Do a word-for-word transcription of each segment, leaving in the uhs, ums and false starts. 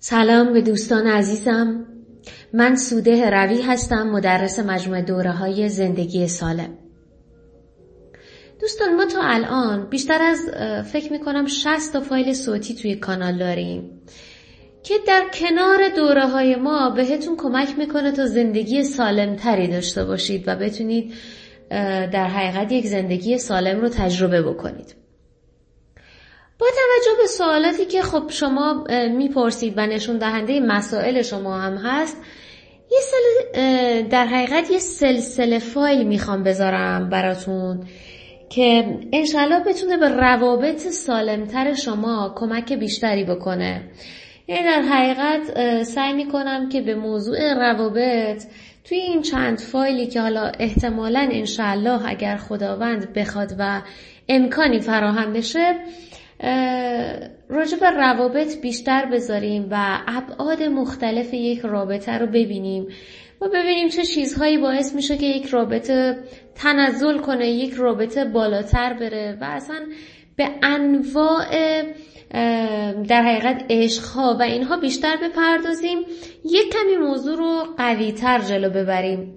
سلام به دوستان عزیزم. من سوده روی هستم، مدرس مجموعه دوره‌های زندگی سالم. دوستان ما تا الان بیشتر از فکر میکنم شصت تا فایل صوتی توی کانال داریم که در کنار دوره‌های ما بهتون کمک میکنه تا زندگی سالم تری داشته باشید و بتونید در حقیقت یک زندگی سالم رو تجربه بکنید. با توجه به سوالاتی که خب شما میپرسید و نشون دهنده مسائل شما هم هست، یه سل... در حقیقت یه سلسله فایل میخوام بذارم براتون که انشالله بتونه به روابط سالمتر شما کمک بیشتری بکنه. یعنی در حقیقت سعی میکنم که به موضوع روابط توی این چند فایلی که حالا احتمالاً انشالله اگر خداوند بخواد و امکانی فراهم بشه راجع به روابط بیشتر بذاریم و ابعاد مختلف یک رابطه رو ببینیم و ببینیم چه چیزهایی باعث میشه که یک رابطه تنزل کنه، یک رابطه بالاتر بره و اصلا به انواع در حقیقت عشقها و اینها بیشتر بپردازیم، یک کمی موضوع رو قوی‌تر جلو ببریم.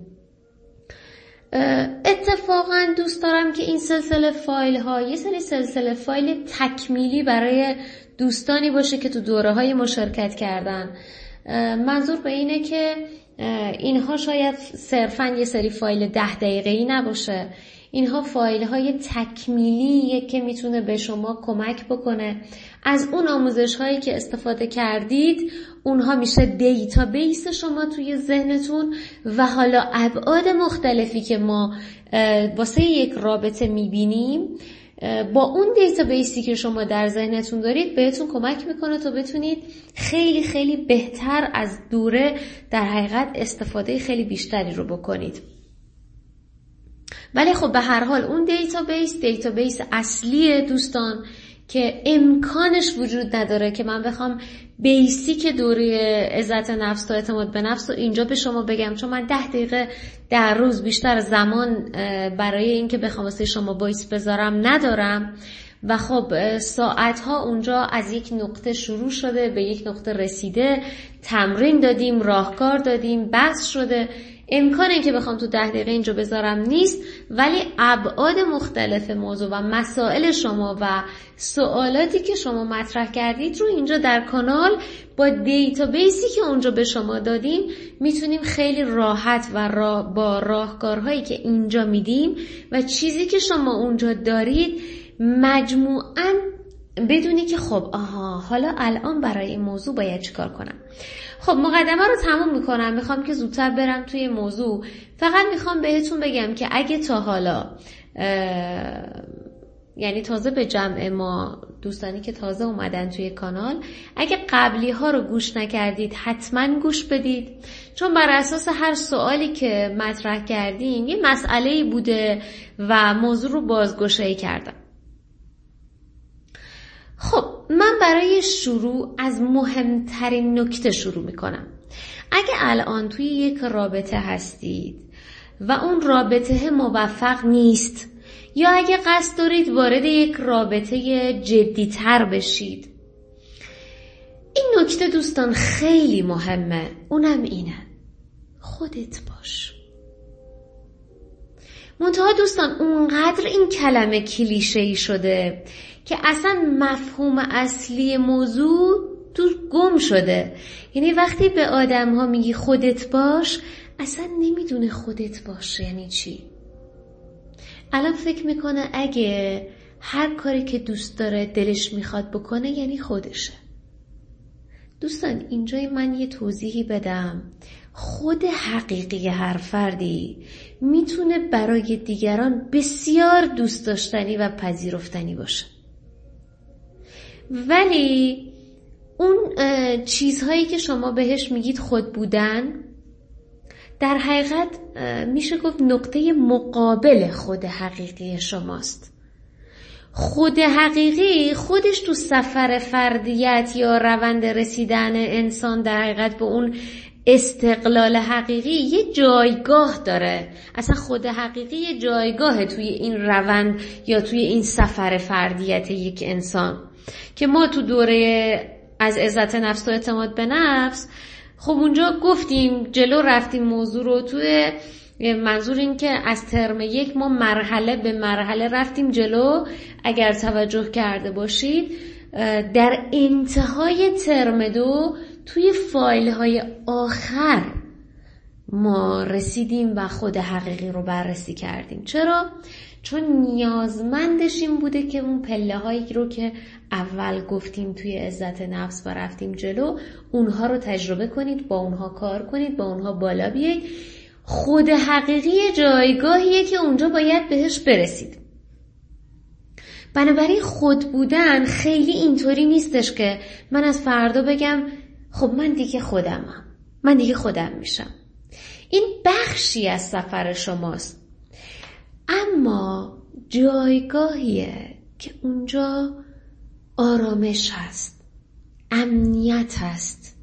اتفاقا دوست دارم که این سلسله فایل ها یه سری سلسله فایل تکمیلی برای دوستانی باشه که تو دوره های مشارکت کردن. منظور به اینه که اینها شاید صرفا یه سری فایل ده دقیقه‌ای نباشه، اینها فایل های تکمیلیه که میتونه به شما کمک بکنه. از اون آموزش هایی که استفاده کردید اونها میشه دیتابیس شما توی ذهنتون و حالا ابعاد مختلفی که ما واسه یک رابطه میبینیم با اون دیتابیسی که شما در ذهنتون دارید بهتون کمک میکنه تا بتونید خیلی خیلی بهتر از دوره در حقیقت استفاده خیلی بیشتری رو بکنید. ولی خب به هر حال اون دیتابیس دیتابیس اصلیه دوستان که امکانش وجود نداره که من بخوام بیسیک دوره عزت نفس تا اعتماد به نفس رو اینجا به شما بگم، چون من ده دقیقه در روز بیشتر زمان برای این که بخوام واسه شما وایس بذارم ندارم و خب ساعتها اونجا از یک نقطه شروع شده به یک نقطه رسیده، تمرین دادیم، راهکار دادیم، بحث شده. امکان این که بخوام تو ده دقیقه اینجا بذارم نیست، ولی ابعاد مختلف موضوع و مسائل شما و سوالاتی که شما مطرح کردید رو اینجا در کانال با دیتابیسی که اونجا به شما دادیم میتونیم خیلی راحت و را با راهکارهایی که اینجا میدیم و چیزی که شما اونجا دارید مجموعاً بدونی که خب آها حالا الان برای این موضوع باید چیکار کنم. خب مقدمه رو تموم میکنم، میخوام که زودتر برم توی موضوع. فقط میخوام بهتون بگم که اگه تا حالا یعنی تازه به جمع ما دوستانی که تازه اومدن توی کانال، اگه قبلی ها رو گوش نکردید حتما گوش بدید، چون بر اساس هر سوالی که مطرح کردیم یه مسئله‌ای بوده و موضوع رو بازگشایی کردم. خب من برای شروع از مهمترین نکته شروع میکنم. اگه الان توی یک رابطه هستید و اون رابطه موفق نیست یا اگه قصد دارید وارد یک رابطه جدی‌تر بشید، این نکته دوستان خیلی مهمه، اونم اینه: خودت باش. منتها دوستان اونقدر این کلمه کلیشه‌ای شده که اصلا مفهوم اصلی موضوع تو گم شده. یعنی وقتی به آدم ها میگی خودت باش، اصلا نمیدونه خودت باش یعنی چی. الان فکر میکنه اگه هر کاری که دوست داره دلش میخواد بکنه یعنی خودشه. دوستان اینجای من یه توضیحی بدم. خود حقیقی هر فردی میتونه برای دیگران بسیار دوست داشتنی و پذیرفتنی باشه، ولی اون چیزهایی که شما بهش میگید خود بودن در حقیقت میشه گفت نقطه مقابل خود حقیقی شماست. خود حقیقی خودش تو سفر فردیت یا روند رسیدن انسان در حقیقت به اون استقلال حقیقی یه جایگاه داره. اصلا خود حقیقی یه جایگاه توی این روند یا توی این سفر فردیت یک انسان که ما تو دوره از عزت نفس و اعتماد به نفس، خب اونجا گفتیم جلو رفتیم موضوع رو توی منظور این که از ترم یک ما مرحله به مرحله رفتیم جلو. اگر توجه کرده باشید در انتهای ترم دو توی فایل های آخر ما رسیدیم و خود حقیقی رو بررسی کردیم. چرا؟ چون نیازمندش این بوده که اون پله هایی رو که اول گفتیم توی عزت نفس و رفتیم جلو اونها رو تجربه کنید، با اونها کار کنید، با اونها بالا بیایید. خود حقیقی جایگاهیه که اونجا باید بهش برسید. بنابراین خود بودن خیلی اینطوری نیستش که من از فردا بگم خب من دیگه خودمم، من دیگه خودم میشم. این بخشی از سفر شماست، اما جایگاهیه که اونجا آرامش هست، امنیت هست،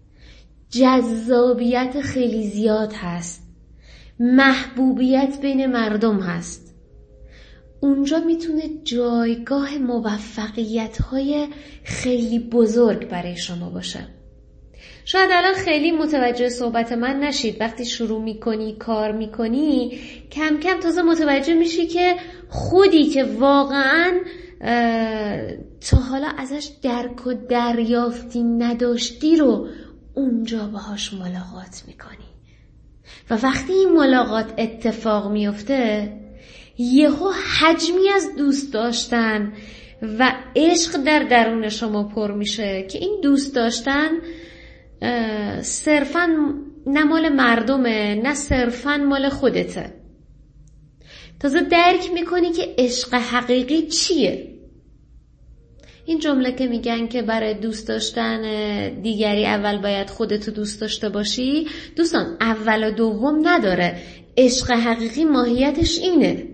جذابیت خیلی زیاد هست، محبوبیت بین مردم هست. اونجا میتونه جایگاه موفقیت‌های خیلی بزرگ برای شما باشه. شاید الان خیلی متوجه صحبت من نشید. وقتی شروع میکنی کار میکنی کم کم تازه متوجه میشی که خودی که واقعاً تا حالا ازش درک و دریافتی نداشتی رو اونجا باهاش ملاقات میکنی و وقتی این ملاقات اتفاق میفته یهو حجمی از دوست داشتن و عشق در درون شما پر میشه که این دوست داشتن صرفاً نه مال مردمه، نه صرفاً مال خودته. تازه درک میکنی که عشق حقیقی چیه. این جمله که میگن که برای دوست داشتن دیگری اول باید خودتو دوست داشته باشی، دوستان اول و دوم نداره. عشق حقیقی ماهیتش اینه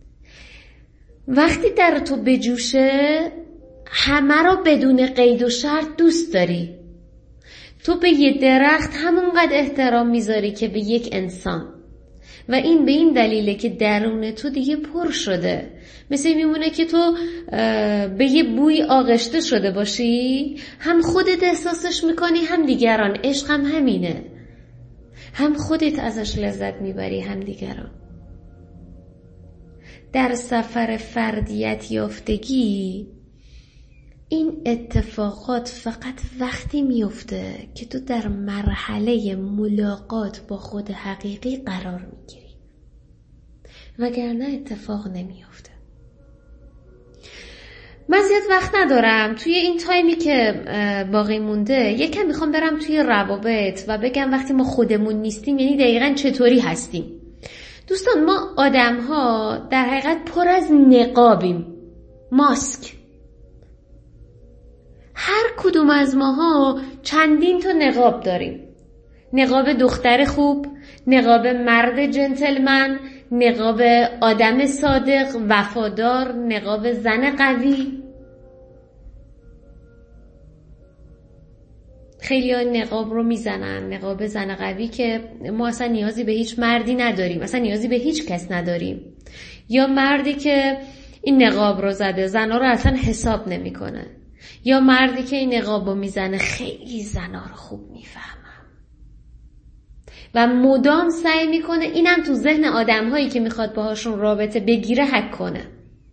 وقتی در تو بجوشه همه رو بدون قید و شرط دوست داری. تو به یه درخت همونقدر احترام میذاری که به یک انسان، و این به این دلیله که درون تو دیگه پر شده. مثل میمونه که تو به یه بوی آغشته شده باشی، هم خودت احساسش میکنی هم دیگران. عشق هم همینه، هم خودت ازش لذت میبری هم دیگران. در سفر فردیت یافتگی این اتفاقات فقط وقتی میفته که تو در مرحله ملاقات با خود حقیقی قرار میگیری، وگرنه اتفاق نمیفته. من زیاد وقت ندارم توی این تایمی که باقی مونده. یکم میخوام برم توی روابط و بگم وقتی ما خودمون نیستیم یعنی دقیقاً چطوری هستیم. دوستان ما آدم ها در حقیقت پر از نقابیم، ماسک. هر کدوم از ماها چندین تا نقاب داریم. نقاب دختر خوب، نقاب مرد جنتلمن، نقاب آدم صادق وفادار، نقاب زن قوی. خیلی ها نقاب رو میزنن، نقاب زن قوی، که ما اصلا نیازی به هیچ مردی نداریم، اصلا نیازی به هیچ کس نداریم. یا مردی که این نقاب رو زده زنا رو اصلا حساب نمیکنه، یا مردی که این نقاب رو میزنه خیلی زنا رو خوب میفهمم و مدام سعی میکنه اینم تو ذهن آدم هایی که میخواد باهاشون رابطه بگیره حک کنه.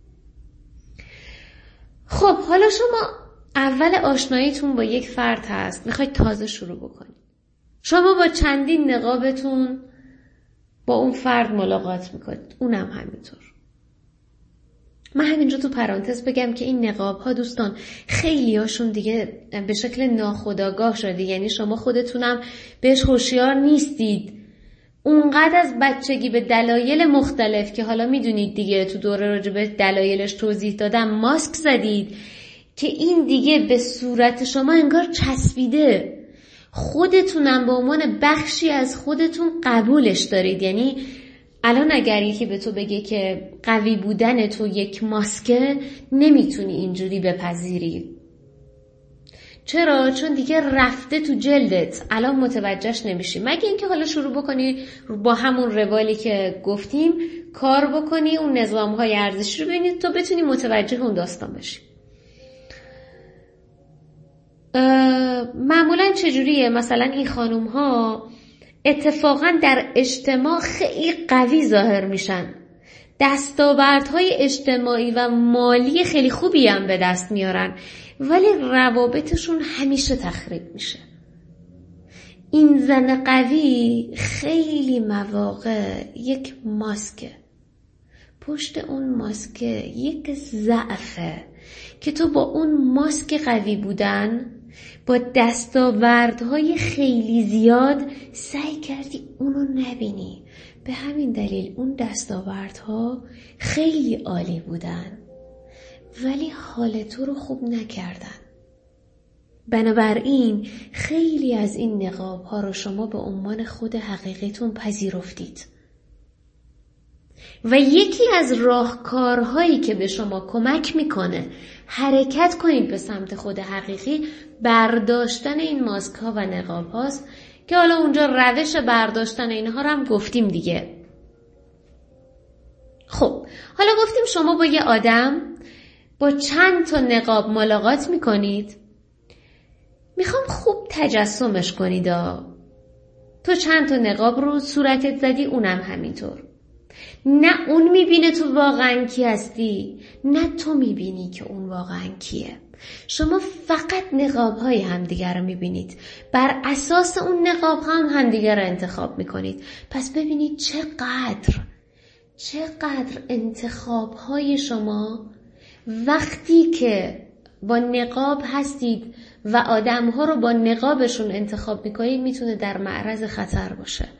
خب حالا شما اول آشناییتون با یک فرد هست، میخواید تازه شروع بکنید. شما با چندین نقابتون با اون فرد ملاقات میکنید، اونم همینطور. من همینجا تو پرانتز بگم که این نقاب ها دوستان خیلی هاشون دیگه به شکل ناخودآگاه شده، یعنی شما خودتونم بهش هوشیار نیستید. اونقدر از بچگی به دلایل مختلف که حالا میدونید دیگه، تو دوره راجع به دلایلش توضیح دادم، ماسک زدید که این دیگه به صورت شما انگار چسبیده. خودتونم به عنوان بخشی از خودتون قبولش دارید. یعنی الان اگر یکی به تو بگه که قوی بودن تو یک ماسکه، نمیتونی اینجوری بپذیری. چرا؟ چون دیگه رفته تو جلدت، الان متوجهش نمیشی، مگه اینکه حالا شروع بکنی با همون روالی که گفتیم کار بکنی، اون نظام‌های ارزشی رو ببینید تو بتونی متوجه اون داستان بشی. معمولا چجوریه؟ مثلا این خانوم ها اتفاقا در اجتماع خیلی قوی ظاهر میشن، دستاوردهای اجتماعی و مالی خیلی خوبی هم به دست میارن، ولی روابطشون همیشه تخریب میشه. این زن قوی خیلی مواقع یک ماسکه، پشت اون ماسکه یک ضعفه که تو با اون ماسک قوی بودن، با دستاوردهای خیلی زیاد سعی کردی اونو نبینی. به همین دلیل اون دستاوردها خیلی عالی بودن ولی حال تو رو خوب نکردن. بنابراین خیلی از این نقاب ها رو شما به عنوان خود حقیقیتون پذیرفتید و یکی از راهکارهایی که به شما کمک میکنه حرکت کنید به سمت خود حقیقی برداشتن این ماسک ها و نقاب هاست که حالا اونجا روش برداشتن اینها رو هم گفتیم دیگه. خب حالا گفتیم شما با یه آدم با چند تا نقاب ملاقات میکنید، میخوام خوب تجسمش کنید. تو چند تا نقاب رو صورتت زدی، اونم همینطور. نه اون میبینه تو واقعا کی هستی، نه تو میبینی که اون واقعا کیه. شما فقط نقاب های همدیگر رو میبینید، بر اساس اون نقاب هم همدیگر رو انتخاب میکنید. پس ببینید چقدر چقدر انتخاب های شما وقتی که با نقاب هستید و آدم ها رو با نقابشون انتخاب میکنید میتونه در معرض خطر باشه.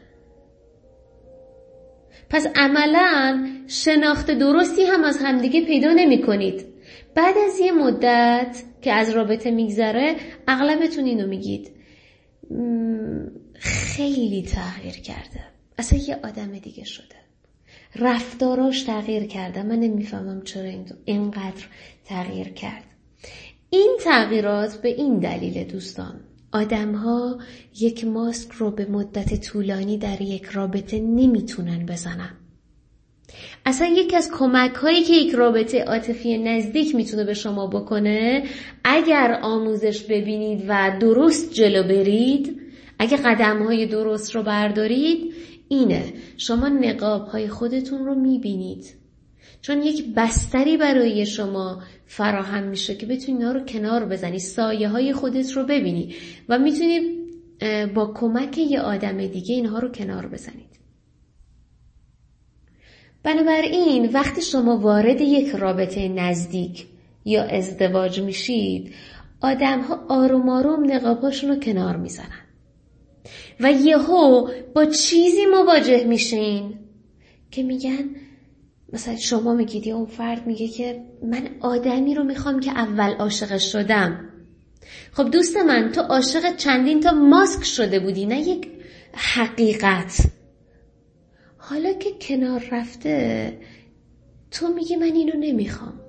پس عملاً شناخت درستی هم از همدیگه پیدا نمی کنید. بعد از یه مدت که از رابطه میگذره اغلبتون اینو میگید خیلی تغییر کرده، اصلا یه آدم دیگه شده، رفتاراش تغییر کرده، من نمیفهمم چرا اینقدر تغییر کرد. این تغییرات به این دلیل دوستان، آدم‌ها یک ماسک رو به مدت طولانی در یک رابطه نمیتونن بزنن. اصلا یک از کمک‌هایی که یک رابطه عاطفی نزدیک میتونه به شما بکنه، اگر آموزش ببینید و درست جلو برید، اگه قدم‌های درست رو بردارید، اینه شما نقاب‌های خودتون رو میبینید، چون یک بستری برای شما فراهم میشه که بتونی اینا رو کنار بزنی، سایه های خودت رو ببینی و میتونی با کمک یه آدم دیگه اینها رو کنار بزنید. بنابراین وقتی شما وارد یک رابطه نزدیک یا ازدواج میشید، آدم ها آروم آروم نقاباشون رو کنار میزنن و یهو با چیزی مواجه میشین که میگن، مثلا شما میگید یا اون فرد میگه که من آدمی رو میخوام که اول عاشقش شدم. خب دوست من، تو عاشق چندین تا ماسک شده بودی، نه یک حقیقت. حالا که کنار رفته تو میگی من اینو نمیخوام،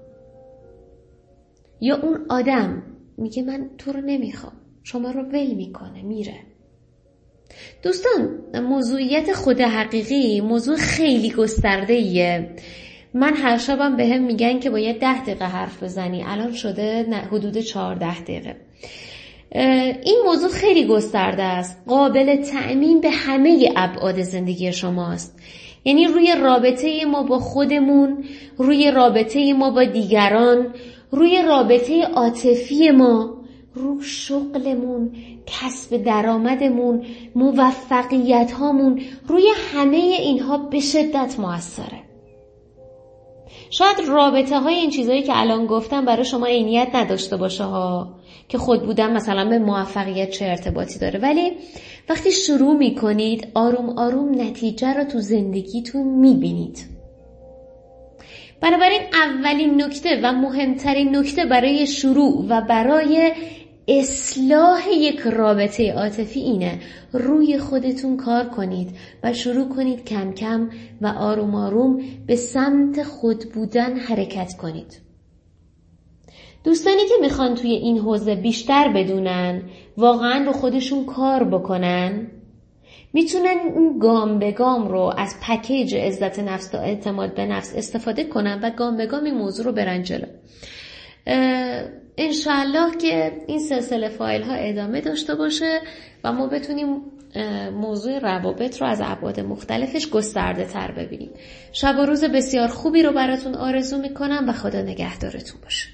یا اون آدم میگه من تو رو نمیخوام، شما رو ول میکنه میره. دوستان موضوعیت خود حقیقی موضوع خیلی گسترده‌ایه. من هر شبم به هم میگن که باید ده دقیقه حرف بزنی، الان شده حدود چهارده دقیقه. این موضوع خیلی گسترده است، قابل تعمیم به همه ابعاد زندگی شماست. یعنی روی رابطه ما با خودمون، روی رابطه ما با دیگران، روی رابطه عاطفی ما، رو شغلمون، کسب درآمدمون، موفقیت هامون، روی همه اینها به شدت موثره. شاید رابطه های این چیزایی که الان گفتم برای شما عینیت نداشته باشه ها، که خود بودن مثلا به موفقیت چه ارتباطی داره، ولی وقتی شروع میکنید آروم آروم نتیجه رو تو زندگیتون میبینید. بنابراین اولین نکته و مهمترین نکته برای شروع و برای اصلاح یک رابطه عاطفی اینه روی خودتون کار کنید و شروع کنید کم کم و آروم آروم به سمت خود بودن حرکت کنید. دوستانی که میخوان توی این حوزه بیشتر بدونن، واقعا رو خودشون کار بکنن، میتونن این گام به گام رو از پکیج عزت نفس تا اعتماد به نفس استفاده کنن و گام به گام این موضوع رو برن جلو. انشالله که این سلسله فایل ها ادامه داشته باشه و ما بتونیم موضوع روابط رو از ابعاد مختلفش گسترده تر ببینیم. شب و روز بسیار خوبی رو براتون آرزو میکنم و خدا نگهدارتون باشه.